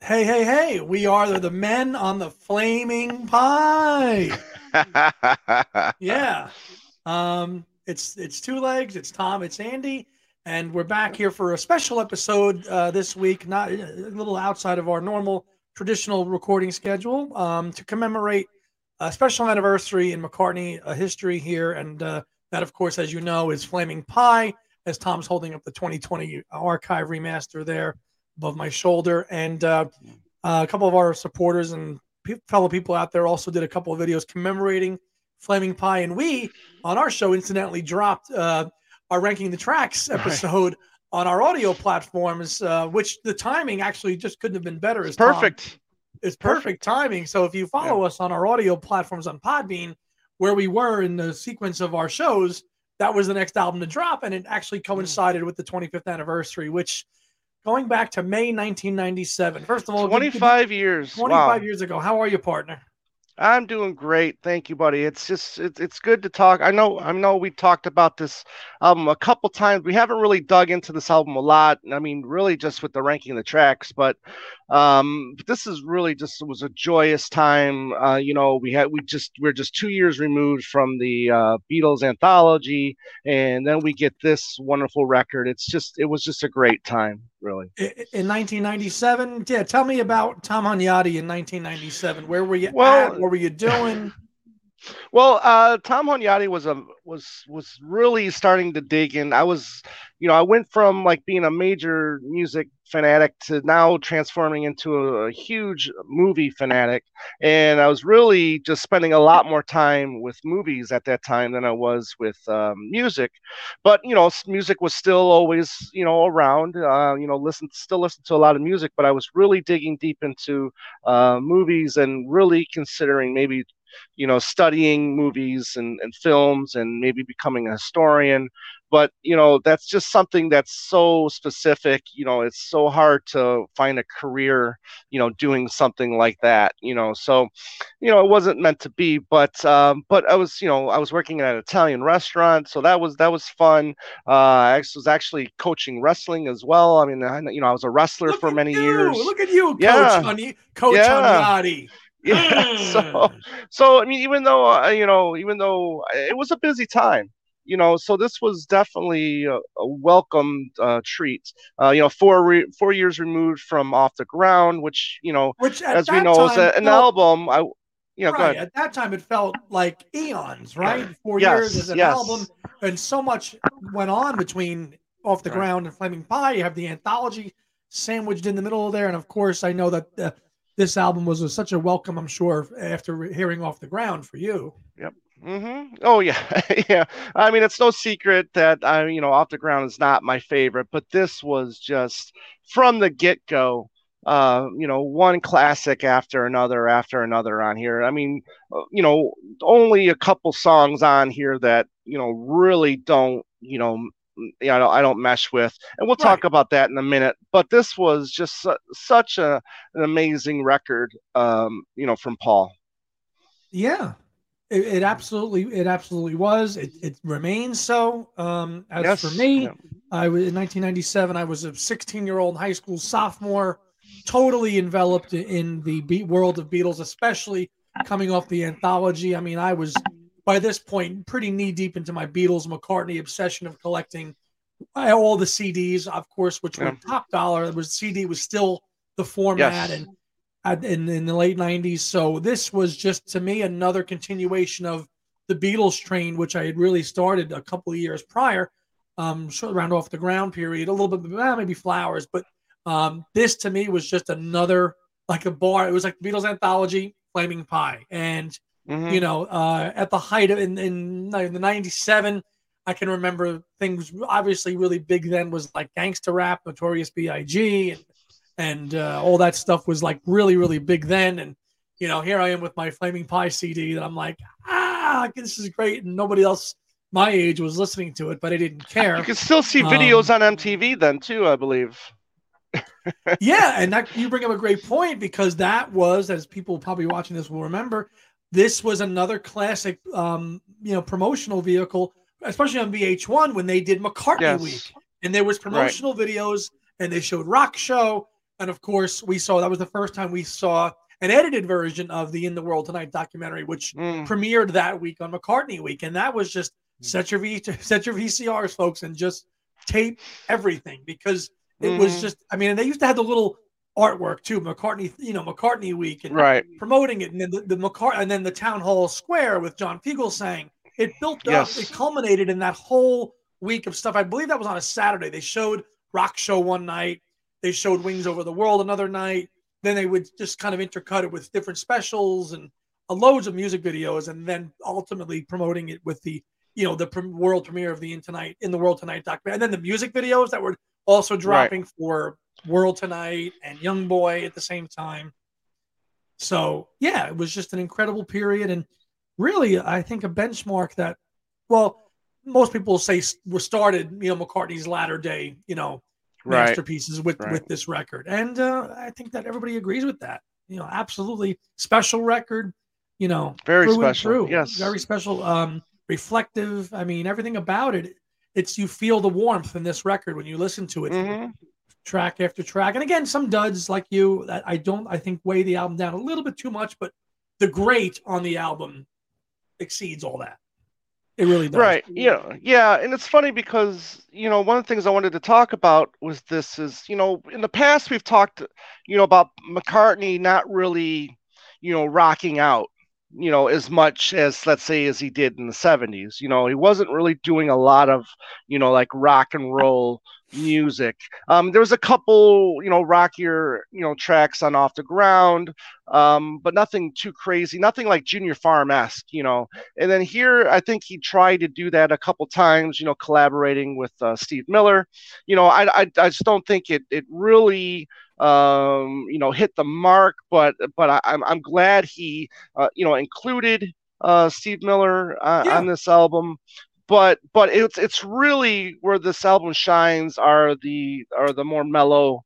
Hey, hey, hey, we are the men on the flaming pie. Yeah. it's two legs, it's Tom, it's Andy, and we're back here for a special episode this week, not a little outside of our normal traditional recording schedule, to commemorate a special anniversary in McCartney history here. And that, of course, as you know, is Flaming Pie, as Tom's holding up the 2020 archive remaster there above my shoulder. And a couple of our supporters and fellow people out there also did a couple of videos commemorating Flaming Pie. And we, on our show, incidentally dropped our Ranking the Tracks episode on our audio platforms, which the timing actually just couldn't have been better. It's perfect. It's perfect timing. So if you follow us on our audio platforms on Podbean, where we were in the sequence of our shows, that was the next album to drop. And it actually coincided with the 25th anniversary, which going back to May 1997. First of all, 25 years. 25 years ago. How are you, partner? I'm doing great. Thank you, buddy. It's just it's good to talk. I know we talked about this album a couple times. We haven't really dug into this album a lot. I mean, really just with the ranking the tracks, but this is really just it was a joyous time. We're just 2 years removed from the Beatles anthology, and then we get this wonderful record. It was just a great time, really. In 1997, yeah. Tell me about Tom Hunyadi in 1997. Where were you at? What were you doing? Well, Tom Hunyadi was really starting to dig in. I went from like being a major music fanatic to now transforming into a huge movie fanatic, and I was really just spending a lot more time with movies at that time than I was with music. But music was still always around. Still listen to a lot of music, but I was really digging deep into movies and really considering maybe studying movies and films and maybe becoming a historian. But, that's just something that's so specific. It's so hard to find a career, doing something like that, so, it wasn't meant to be, but I was working at an Italian restaurant. So that was fun. I was actually coaching wrestling as well. I mean, I was a wrestler for many years. Look at you, Coach Hunyadi. Yeah. So I mean, even though it was a busy time, so this was definitely a welcome treat. 4 years removed from Off the Ground, which as we know, is an album. Go ahead. At that time, it felt like eons, right? 4 years as an album, and so much went on between Off the Ground and Flaming Pie. You have the anthology sandwiched in the middle of there, and of course, I know that this album was such a welcome, I'm sure, after hearing Off the Ground for you. Yep. Mm-hmm. Oh yeah, yeah. I mean, it's no secret that Off the Ground is not my favorite, but this was just from the get-go. One classic after another on here. I mean, only a couple songs on here that really don't I don't mesh with, and we'll talk about that in a minute. But this was just such an amazing record, from Paul. Yeah, it absolutely was. It remains so. For me, I was in 1997. I was a 16-year-old high school sophomore, totally enveloped in the world of Beatles, especially coming off the anthology. I mean, I was by this point pretty knee deep into my Beatles McCartney obsession of collecting all the CDs, of course, which were top dollar. CD was still the format, and in the late 90s. So this was just, to me, another continuation of the Beatles train, which I had really started a couple of years prior, around Off the Ground period, a little bit, maybe Flowers. But this, to me, was just another, like a bar. It was like the Beatles anthology, Flaming Pie. And at the height of in the 97, I can remember things obviously really big then was like gangster rap, Notorious B.I.G. and all that stuff was like really, really big then. And, here I am with my Flaming Pie CD that I'm like, this is great. And nobody else my age was listening to it, but I didn't care. You can still see videos on MTV then too, I believe. Yeah, and that you bring up a great point, because that was, as people probably watching this will remember, this was another classic, promotional vehicle, especially on VH1 when they did McCartney Week, and there was promotional videos, and they showed Rock Show, And of course, that was the first time we saw an edited version of the In the World Tonight documentary, which premiered that week on McCartney Week. And that was just set your VCRs, folks, and just tape everything, because it was just, I mean, and they used to have the little artwork too, McCartney Week, and promoting it. And then and then the Town Hall Square with John Fugelsang. It built up, it culminated in that whole week of stuff. I believe that was on a Saturday. They showed Rock Show one night. They showed Wings Over the World another night. Then they would just kind of intercut it with different specials and loads of music videos, and then ultimately promoting it with the world premiere of the In the World Tonight documentary, and then the music videos that were also dropping for World Tonight and Young Boy at the same time. So yeah, it was just an incredible period, and really, I think a benchmark that, well, most people say were started, McCartney's latter day, masterpieces with this record. And I think that everybody agrees with that. Absolutely special record, very special. Yes. Very special, reflective. I mean, everything about it, you feel the warmth in this record when you listen to it, track after track. And again, some duds like you that I think weigh the album down a little bit too much, but the great on the album exceeds all that. It really does. Right. Yeah. Yeah. And it's funny because, one of the things I wanted to talk about was this is, in the past we've talked, about McCartney not really, rocking out, as much as, let's say, as he did in the 70s. He wasn't really doing a lot of, like rock and roll music. There was a couple, rockier, tracks on Off the Ground, but nothing too crazy, nothing like Junior Farm-esque, And then here, I think he tried to do that a couple times, collaborating with Steve Miller. I just don't think it really hit the mark, but I'm glad he included Steve Miller on this album. But it's really where this album shines are the more mellow,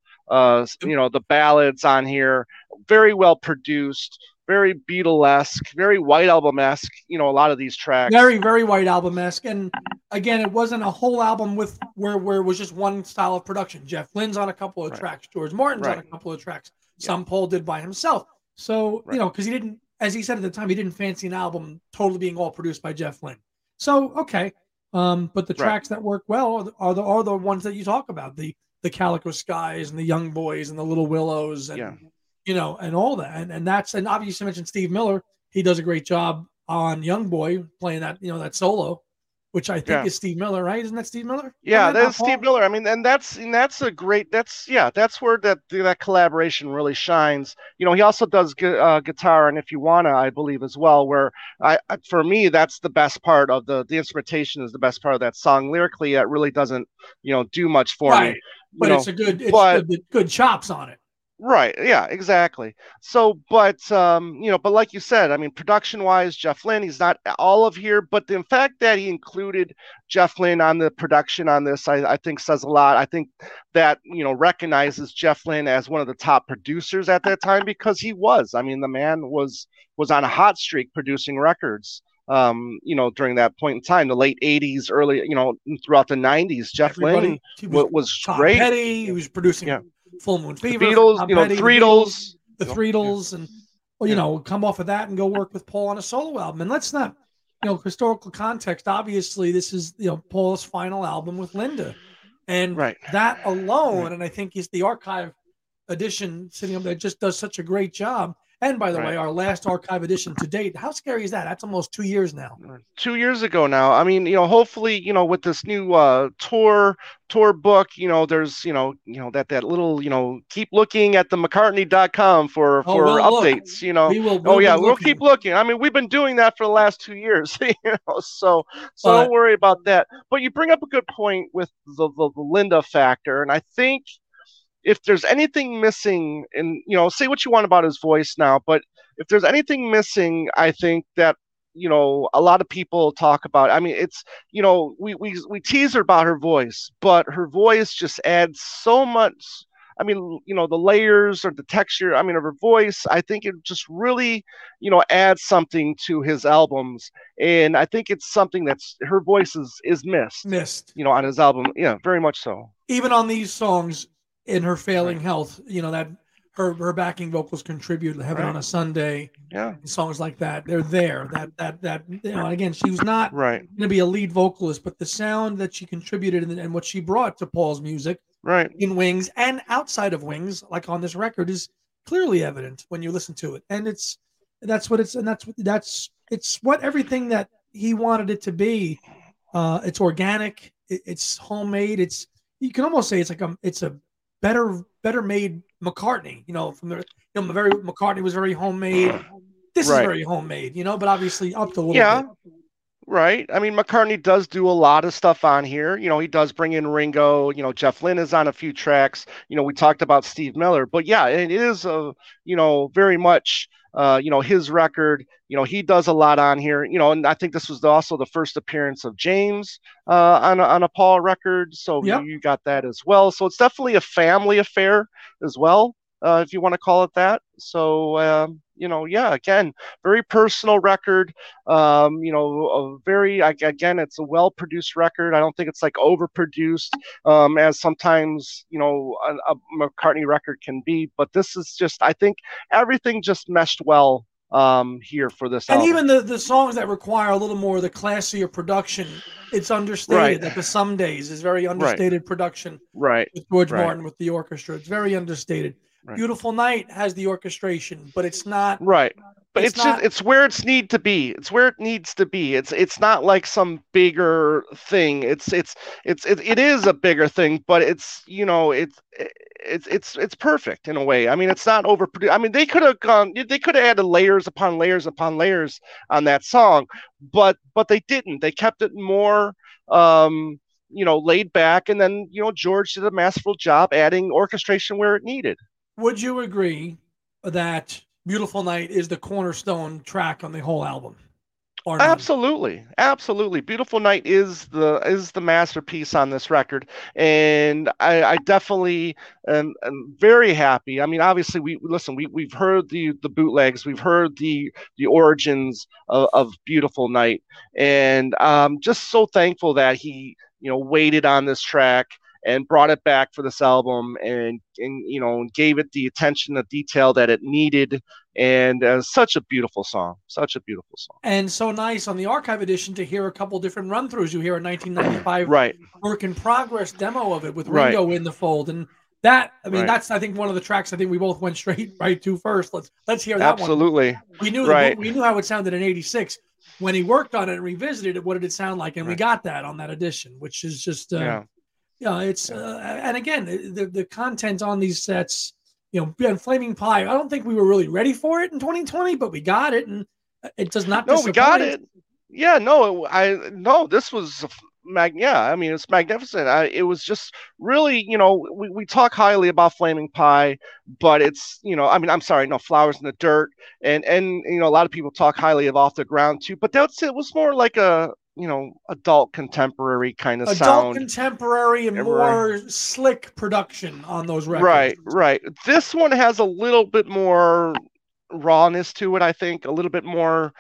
the ballads on here, very well produced, very Beatlesque, very White Album-esque, a lot of these tracks. Very, very White Album-esque. And again, it wasn't a whole album where it was just one style of production. Jeff Lynne's on a couple of tracks, George Martin's on a couple of tracks. Some Paul did by himself. So, because he didn't, as he said at the time, he didn't fancy an album totally being all produced by Jeff Lynne. So, okay. But the tracks that work well are the ones that you talk about, the Calico Skies and the Young Boys and the Little Willows and and all that. And obviously you mentioned Steve Miller. He does a great job on Young Boy playing that, that solo, which I think is Steve Miller, right? Isn't that Steve Miller? Yeah, that's Steve Miller. I mean, and that's a great, that's where that collaboration really shines. He also does guitar and If You Wanna, I believe, as well, where for me, that's the best part of the instrumentation is the best part of that song. Lyrically, it really doesn't, do much for me. But it's good chops on it. Right. Yeah, exactly. So, but like you said, I mean, production wise, Jeff Lynne, he's not all of here, but the fact that he included Jeff Lynne on the production on this, I think says a lot. I think that, recognizes Jeff Lynne as one of the top producers at that time, because he was, I mean, the man was on a hot streak producing records. During that point in time, the late 80s, early, throughout the 90s, Jeff Lynne was great. Petty, he was producing Full Moon Fever, the Beatles, Threedles, the Threedles, and come off of that and go work with Paul on a solo album. And let's not, historical context. Obviously, this is Paul's final album with Linda, and that alone, and I think he's the archive edition sitting up there just does such a great job. And by the way, our last archive edition to date, how scary is that? That's almost 2 years now. 2 years ago now. I mean, hopefully, with this new tour book, there's, that little, keep looking at the McCartney.com for updates, We'll keep looking. I mean, we've been doing that for the last 2 years, so don't worry about that. But you bring up a good point with the Linda factor. And I think, if there's anything missing in, say what you want about his voice now, but if there's anything missing, I think that, a lot of people talk about, I mean, it's, we tease her about her voice, but her voice just adds so much. I mean, the layers or the texture, I mean, of her voice, I think it just really, adds something to his albums. And I think it's something that's, her voice is missed, on his album. Yeah, very much so. Even on these songs, in her failing health, that her backing vocals contribute. Heaven on a Sunday, songs like that. They're there. That again, she was not going to be a lead vocalist, but the sound that she contributed and what she brought to Paul's music, in Wings and outside of Wings, like on this record, is clearly evident when you listen to it. And that's what everything that he wanted it to be. It's organic. It's homemade. You can almost say it's a better made McCartney. From the McCartney was very homemade. This is very homemade. But obviously upped a little bit. Right. I mean, McCartney does do a lot of stuff on here. He does bring in Ringo. Jeff Lynne is on a few tracks. We talked about Steve Miller, but yeah, it is very much his record. He does a lot on here. And I think this was also the first appearance of James on a Paul record. So you got that as well. So it's definitely a family affair as well, if you want to call it that. So again, very personal record. It's a well-produced record. I don't think it's like overproduced, as sometimes, a McCartney record can be, but this is just, I think everything just meshed well here for this album. And even the songs that require a little more of the classier production, it's understated. That the Some Days is very understated production. With George Martin with the orchestra. It's very understated. Beautiful Night has the orchestration, but it's not but it's where it's need to be. It's where it needs to be. It's not like some bigger thing. It is a bigger thing, but it's perfect in a way. I mean, it's not overproduced. I mean, they could have added layers upon layers upon layers on that song, but they didn't. They kept it more laid back, and then George did a masterful job adding orchestration where it needed. Would you agree that Beautiful Night is the cornerstone track on the whole album? Absolutely. Beautiful Night is the masterpiece on this record, and I definitely am very happy. I mean, obviously we've heard the bootlegs, we've heard the origins of Beautiful Night, and just so thankful that he waited on this track and brought it back for this album, and gave it the attention, the detail that it needed, and such a beautiful song. And so nice on the archive edition to hear a couple different run-throughs. You hear a 1995 work in progress demo of it with Ringo in the fold, and that, I mean, that's, I think, one of the tracks I think we both went straight to first. Let's hear that one. Absolutely. We knew how it sounded in '86 when he worked on it and revisited it. What did it sound like? And we got that on that edition, which is just it's and again, the content on these sets, and Flaming Pie, I don't think we were really ready for it in 2020, but we got it, and it does not disappoint. We got it. Yeah, this was I mean, it's magnificent. It was just really, we talk highly about Flaming Pie, but it's, I mean, I'm sorry, no, Flowers in the Dirt, and a lot of people talk highly of Off the Ground too, but it was more like a adult contemporary kind of sound. Contemporary and more slick production on those records. Right. This one has a little bit more rawness to it, I think, a little bit more,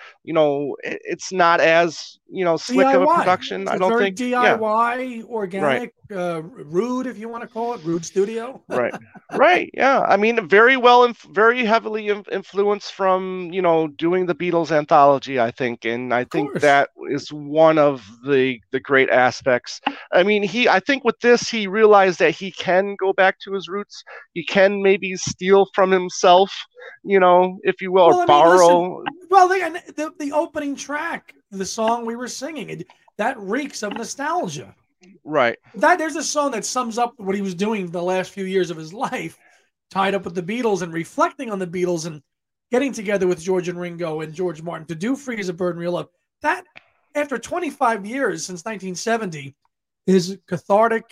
it's not as, slick DIY. of a production. It's I don't think DIY, organic, rude, if you want to call it, rude studio. Right. Yeah. I mean, very heavily influenced from, doing the Beatles anthology, I think. And I think that is one of the great aspects. I mean, I think with this, he realized that he can go back to his roots. He can maybe steal from himself, if you will, or borrow. The opening track, the song we were singing, that reeks of nostalgia. Right. There's a song that sums up what he was doing the last few years of his life, tied up with the Beatles and reflecting on the Beatles and getting together with George and Ringo and George Martin to do Free as a Bird and Real Love. That, after 25 years since 1970, is cathartic.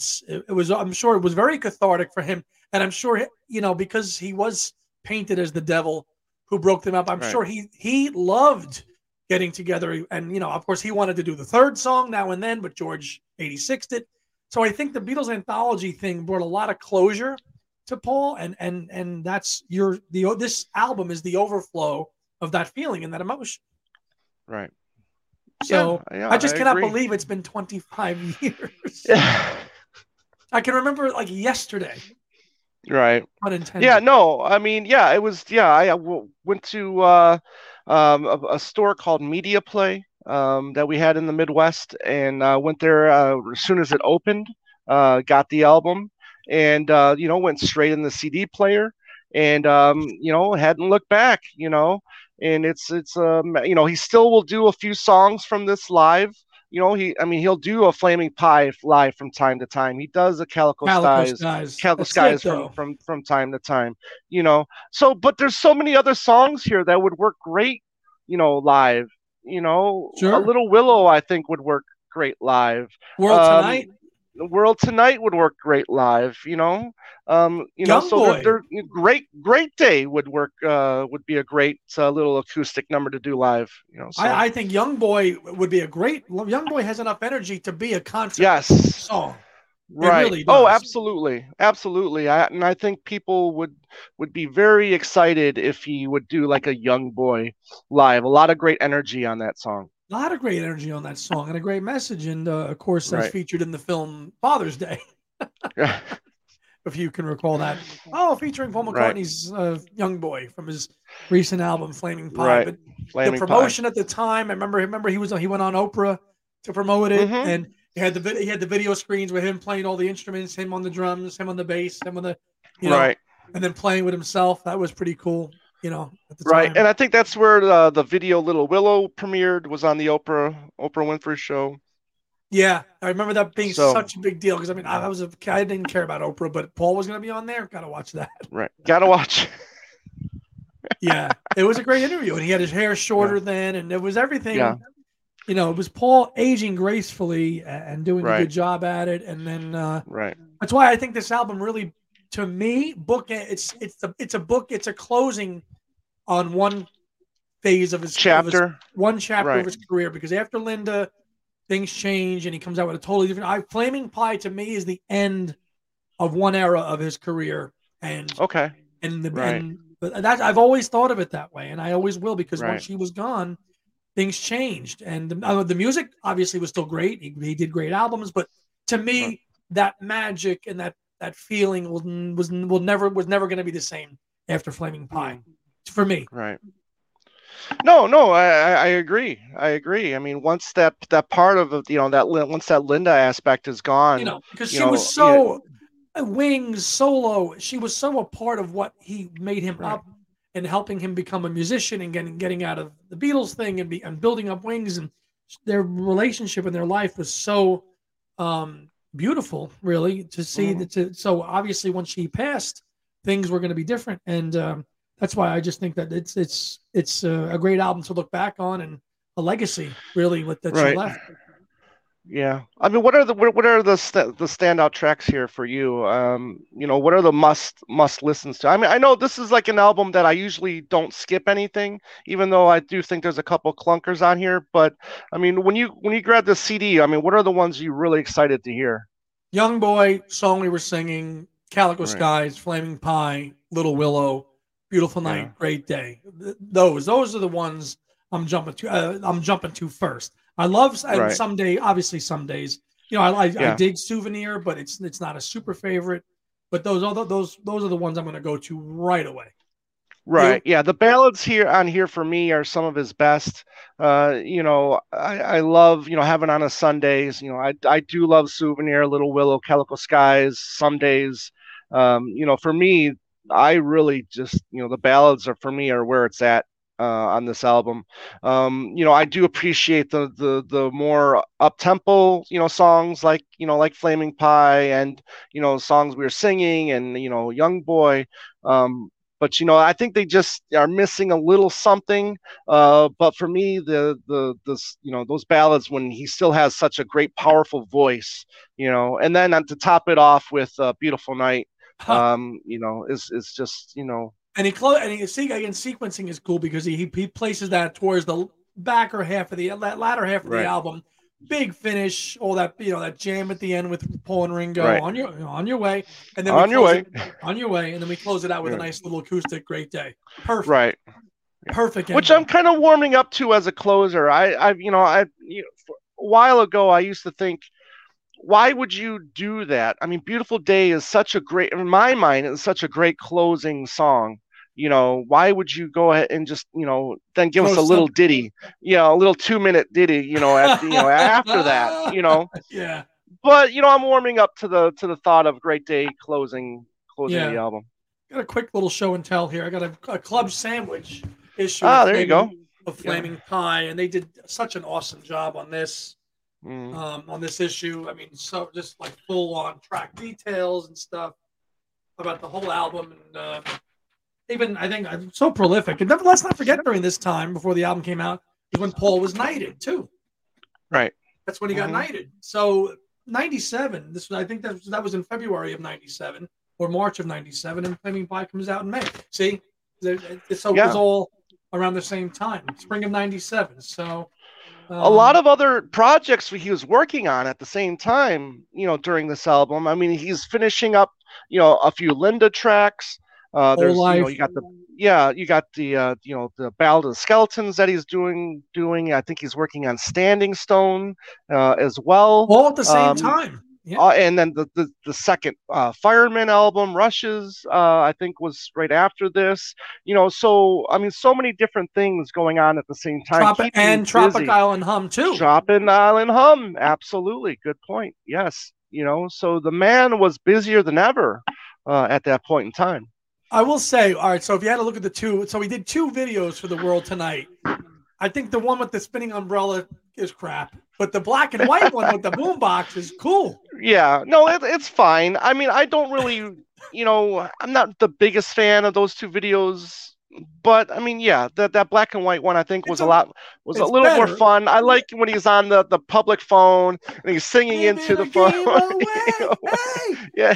I'm sure it was very cathartic for him. And I'm sure, because he was painted as the devil who broke them up, I'm sure he loved getting together. And, of course, he wanted to do the third song now and then, but George 86'd it. So I think the Beatles anthology thing brought a lot of closure to Paul, and that's this album is the overflow of that feeling and that emotion. Right. So I cannot believe it's been 25 years. I can remember like yesterday Right. Unintended. Yeah, no, I mean, yeah, it was, yeah, went to a store called Media Play that we had in the Midwest, and went there as soon as it opened, got the album, and, went straight in the CD player, and, hadn't looked back, and he still will do a few songs from this live. He'll do a Flaming Pie live from time to time. He does a Calico Skies. Calico That's it, Skies though. from time to time. So but there's so many other songs here that would work great, live. A Sure. Little Willow I think would work great live. World Tonight. World Tonight would work great live. Young So Boy. they're Great Day would work. Would be a great little acoustic number to do live. So. I think Young Boy would be a great. Young Boy has enough energy to be a concert song. Right. Really does. Oh, absolutely, absolutely. I think people would be very excited if he would do like a Young Boy live. A lot of great energy on that song. A lot of great energy on that song and a great message, and of course that's Right. featured in the film Father's Day. If you can recall that. Oh, featuring Paul McCartney's Young Boy from his recent album Flaming Pie. Right. But Flaming the promotion Pie. at the time, I remember he went on Oprah to promote it, and he had the video screens with him playing all the instruments, him on the drums, him on the bass, him on the Right. and then playing with himself. That was pretty cool, at the Right. time. And I think that's where the video Little Willow premiered, was on the Oprah Winfrey show. Yeah, I remember that being such a big deal because I didn't care about Oprah, but Paul was going to be on there. Got to watch that. Right, gotta watch. Yeah, it was a great interview, and he had his hair shorter then, and it was everything. Yeah. It was Paul aging gracefully and doing a Right. good job at it, and then Right. that's why I think this album really, to me, it's a closing on one phase of his Chapter. one chapter Right. of his career, because after Linda, things change and he comes out with a totally different. Flaming Pie to me is the end of one era of his career, and Okay. but that I've always thought of it that way, and I always will, because Right. once she was gone, things changed, and the music obviously was still great. He did great albums, but to me, that magic and that feeling was never going to be the same after Flaming Pie, for me. Right. No, I agree. I agree. I mean, once that part of once that Linda aspect is gone, because she was so Wings solo. She was so a part of what he made him up and helping him become a musician and getting out of the Beatles thing and building up Wings, and their relationship and their life was so beautiful, really, to see that. So obviously, when she passed, things were going to be different, and that's why I just think that it's a great album to look back on, and a legacy, really, that she left. Yeah, I mean, what are the standout tracks here for you? What are the must listens to? I mean, I know this is like an album that I usually don't skip anything, even though I do think there's a couple clunkers on here. But I mean, when you grab the CD, I mean, what are the ones you're really excited to hear? Young Boy, Song We Were Singing, Calico Skies, Flaming Pie, Little Willow, Beautiful Night, Great Day. Those are the ones I'm jumping to first. I love Someday. Obviously, some days, I dig Souvenir, but it's not a super favorite. But those are the ones I'm going to go to right away. Right. Yeah. The ballads here for me are some of his best. I love, Heaven on a Sundays. I do love Souvenir, Little Willow, Calico Skies, Some Days. For me, I really just, the ballads for me are where it's at on this album. I do appreciate the more up tempo, songs like Flaming Pie and, Songs We Were Singing and, Young Boy. But I think they just are missing a little something. But for me, those ballads, when he still has such a great, powerful voice, and then to top it off with Beautiful Night, is just. And sequencing is cool because he places that towards the latter half of the album. Big finish, all that that jam at the end with Paul and Ringo, on your way, and then on your way, and then we close it out with a nice little acoustic Great Day. Perfect. Right. Perfect. Which I'm kind of warming up to as a closer. A while ago I used to think, why would you do that? I mean, Beautiful Day is such a great, in my mind, it's such a great closing song. Why would you go ahead and just, then give Throw us a little some. ditty, a little 2-minute ditty, after that, Yeah. But I'm warming up to the thought of Great Day closing Yeah. the album. Got a quick little show and tell here. I got a club sandwich issue There you go. Of Flaming Pie, and they did such an awesome job on this. Mm. On this issue. I mean, so just like full on track details and stuff about the whole album. And even I think I'm so prolific. And let's not forget during this time before the album came out is when Paul was knighted too. Right. That's when he got knighted. So 97, I think that was in February of 97 or March of 97, and Flaming Pie comes out in May. See? So it was all around the same time, spring of 97. So a lot of other projects he was working on at the same time, during this album. I mean, he's finishing up, a few Linda tracks. There's, you got the Ballad of the Skeletons that he's doing. I think he's working on Standing Stone as well. All at the same time. Yeah. And then the second Fireman album, Rushes, I think was right after this. So I mean, so many different things going on at the same time. Tropic Island Hum too. Tropic Island Hum, absolutely, good point. Yes, so the man was busier than ever at that point in time. I will say, all right. So if you had to look at so we did 2 videos for The World Tonight. I think the one with the spinning umbrella is crap, but the black and white one with the boombox is cool. Yeah, no, it's fine. I mean, I don't really, I'm not the biggest fan of those 2 videos, but I mean, yeah, that black and white one I think was a little more fun. I like when he's on the public phone and he's singing into the phone. Yeah.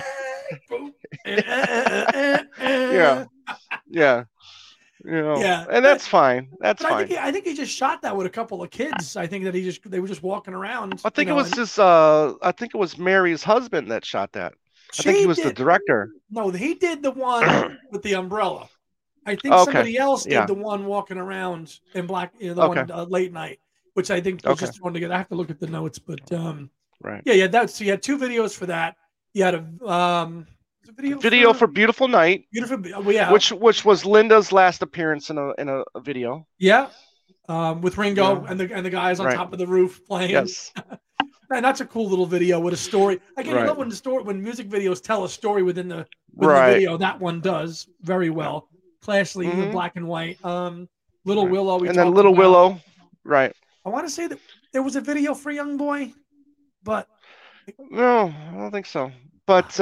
Yeah. And that's fine. That's fine. I think he just shot that with a couple of kids. I think that they were just walking around. I think it was Mary's husband that shot that. I think he was the director. No, he did the one with the umbrella. I think somebody else did the one walking around in black, one late night, which I think was just one to get. I have to look at the notes, but right. Yeah. So you had 2 videos for that. You had a video for Beautiful Night. Which was Linda's last appearance in a video. Yeah. With Ringo and the guys on top of the roof playing. Yes. And that's a cool little video with a story. Again, I love when music videos tell a story within the video. That one does very well. Classically, black and white. Little Willow. Willow. Right. I want to say that there was a video for Young Boy, but no, I don't think so. But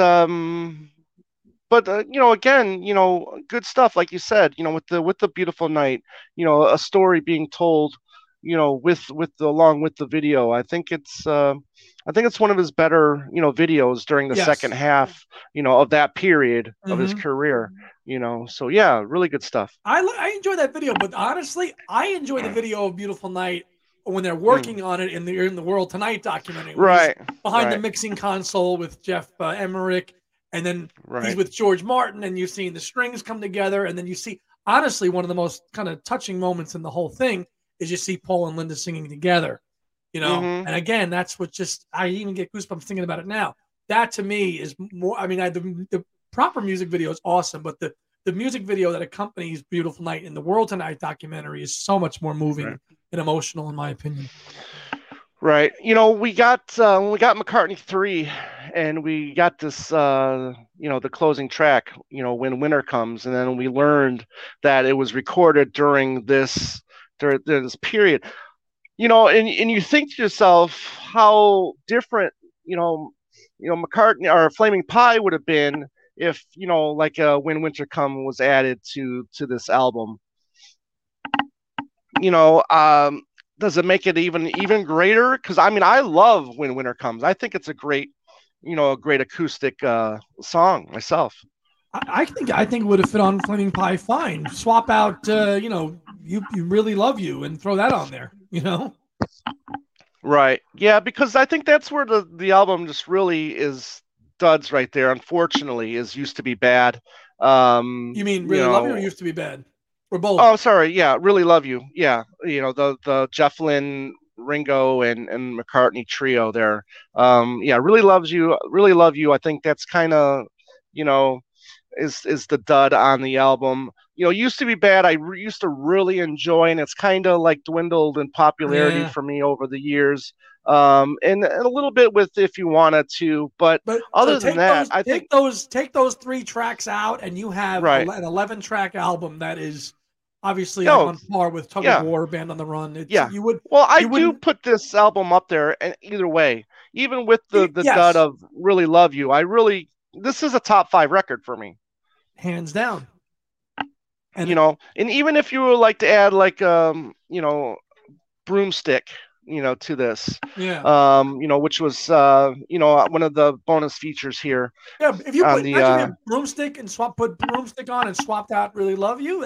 again, good stuff, like you said, with the Beautiful Night, a story being told, along with the video. I think it's one of his better, videos during the second half, of that period of his career, So yeah, really good stuff. I enjoy that video, but honestly, I enjoy the video of Beautiful Night when they're working on it in the World Tonight documentary. Right. Behind the mixing console with Jeff Emmerich. And then he's with George Martin, and you've seen the strings come together. And then you see, honestly, one of the most kind of touching moments in the whole thing is you see Paul and Linda singing together, And again, that's what I even get goosebumps thinking about it now. That to me is more, I mean, the proper music video is awesome, but the music video that accompanies Beautiful Night in the World Tonight documentary is so much more moving and emotional, in my opinion. Right. When we got McCartney 3 and we got this, the closing track, When Winter Comes. And then we learned that it was recorded during this period, and you think to yourself how different, McCartney or Flaming Pie would have been if, When Winter Comes was added to this album. Does it make it even greater? Because I mean, I love When Winter Comes. I think it's a great acoustic song myself. I think it would have fit on Flaming Pie fine. Swap out, you really love you, and throw that on there. Right. Yeah, because I think that's where the album just really is duds right there. Unfortunately, is Used to Be Bad. You mean Really Love You or Used to Be Bad? Or both? Oh, sorry. Yeah, Really Love You. Yeah, the Jeff Lynne Ringo and McCartney trio there. Yeah, really love you. I think that's kind of, you know, is the dud on the album. You know, Used to Be Bad, used to really enjoy, and it's kind of like dwindled in popularity Yeah. for me over the years. And a little bit with If You Wanted To, but so other than that, I think take those 3 tracks out, and you have right. an 11-track album that is obviously like No, on par with Tug of War, Band on the Run. yeah. You would. Well, I you do wouldn't. put this album up there, and either way, even with the dud Yes, of Really Love You, this is a top 5 record for me, hands down. And and even if you would like to add like Broomstick, to this, which was one of the bonus features here. Yeah, if you put Broomstick and put Broomstick on and swapped out Really Love You,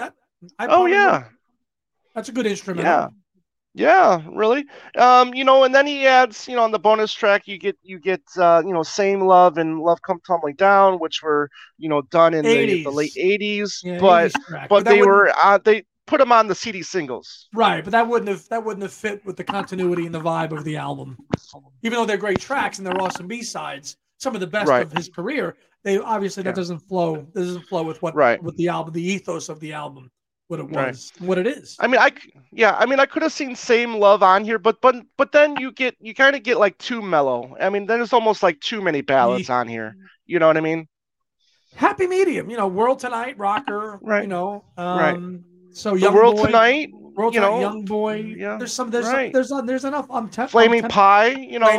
that's a good instrument. Yeah, really. And then he adds, on the bonus track, you get Same Love and Love Come Tumbling Down, which were, done in the late 80s, but they put them on the CD singles. Right, but that wouldn't have fit with the continuity and the vibe of the album. Even though they're great tracks and they're awesome B-sides, some of the best of his career, they obviously that doesn't flow with with the album, the ethos of the album. What it was, what it is. I mean, I could have seen Same Love on here, but then you kind of get like too mellow. I mean, there's almost like too many ballads on here. You know what I mean? Happy medium, World Tonight, Rocker, right? So Young World Boy, Tonight, Young Boy. Yeah, there's enough on tempo. Flaming Pie,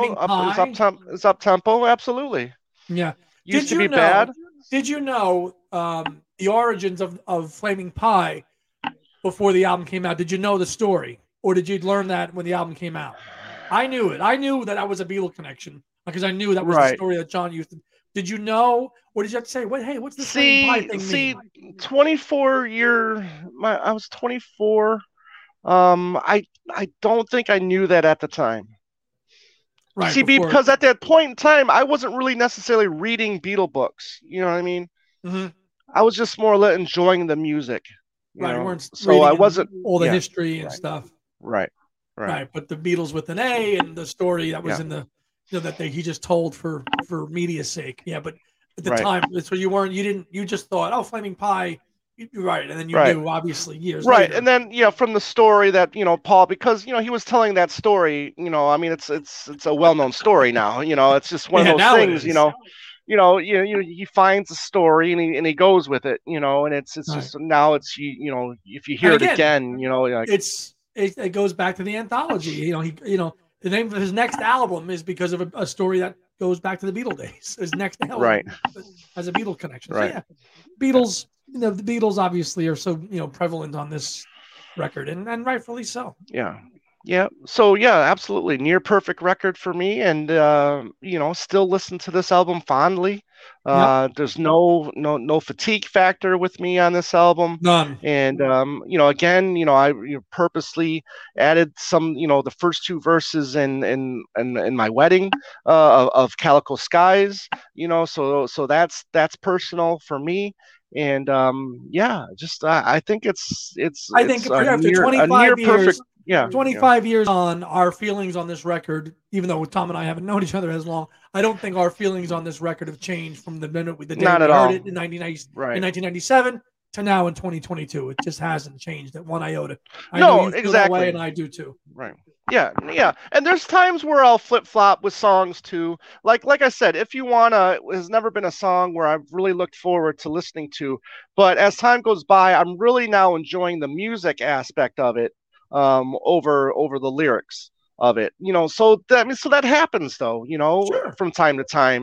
is up tempo, absolutely. Yeah, Used to Be Bad. Did you know the origins of Flaming Pie? Before the album came out, did you know the story, or did you learn that when the album came out? I knew it. I knew that I was a Beatle connection because I knew that was the story that John used. Did you know, or did you have to say, what's the Flaming Pie thing mean? 24 I was 24. I don't think I knew that at the time. Right. See, because at that point in time, I wasn't really necessarily reading Beatle books. You know what I mean? Mm-hmm. I was just more enjoying the music. You weren't so I wasn't all the history and stuff. Right. But the Beatles with an A and the story that was in the he just told for media's sake. Yeah, but at the time, so you just thought, oh, Flaming Pie, you're right, and then you knew obviously years later. And then from the story that Paul, because he was telling that story. I mean, it's a well-known story now. It's just one of those things. He finds a story and he goes with it, and it's just now it's if you hear it again, it goes back to the anthology. The name of his next album is because of a story that goes back to the Beatle days. His next album has a Beatle connection. Right. So Beatles. The Beatles obviously are so prevalent on this record, and rightfully so. Yeah. So absolutely near perfect record for me, and still listen to this album fondly. There's no fatigue factor with me on this album. None. And again, I purposely added some, the first 2 verses in my wedding of Calico Skies. So that's personal for me. And I think it's after 25 years. Perfect. 25 years on, our feelings on this record, even though Tom and I haven't known each other as long, I don't think our feelings on this record have changed from the day we heard it in 1997 to now in 2022. It just hasn't changed at one iota. I know you feel that way, and I do too. Right. Yeah. And there's times where I'll flip-flop with songs too. Like I said, If You Wanna has never been a song where I've really looked forward to listening to. But as time goes by, I'm really now enjoying the music aspect of it. Over the lyrics of it, so that happens though, from time to time,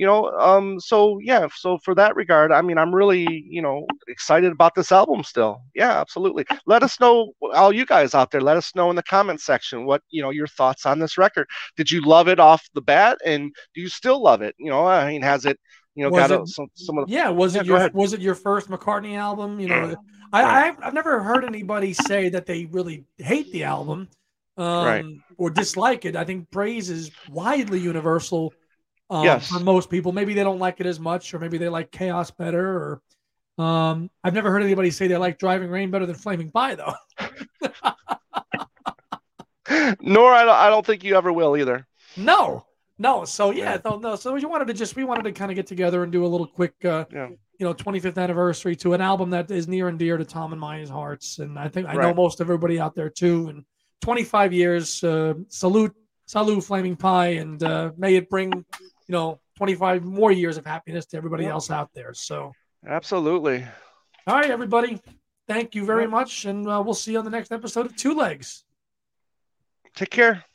so for that regard, I mean, I'm really, excited about this album still. Yeah, absolutely. Let us know, all you guys out there, let us know in the comment section what, your thoughts on this record. Did you love it off the bat, and do you still love it? I mean, has it, was it your first McCartney album? I've never heard anybody say that they really hate the album or dislike it. I think praise is widely universal for most people. Maybe they don't like it as much, or maybe they like Chaos better. Or I've never heard anybody say they like Driving Rain better than Flaming Pie, though. Nor I don't think you ever will either. No. So yeah, no. So we wanted to kind of get together and do a little quick, 25th anniversary to an album that is near and dear to Tom and my hearts, and I think I know most of everybody out there too. And 25 years, salute, Flaming Pie, and may it bring 25 more years of happiness to everybody else out there. So absolutely. All right, everybody. Thank you very much, and we'll see you on the next episode of Two Legs. Take care.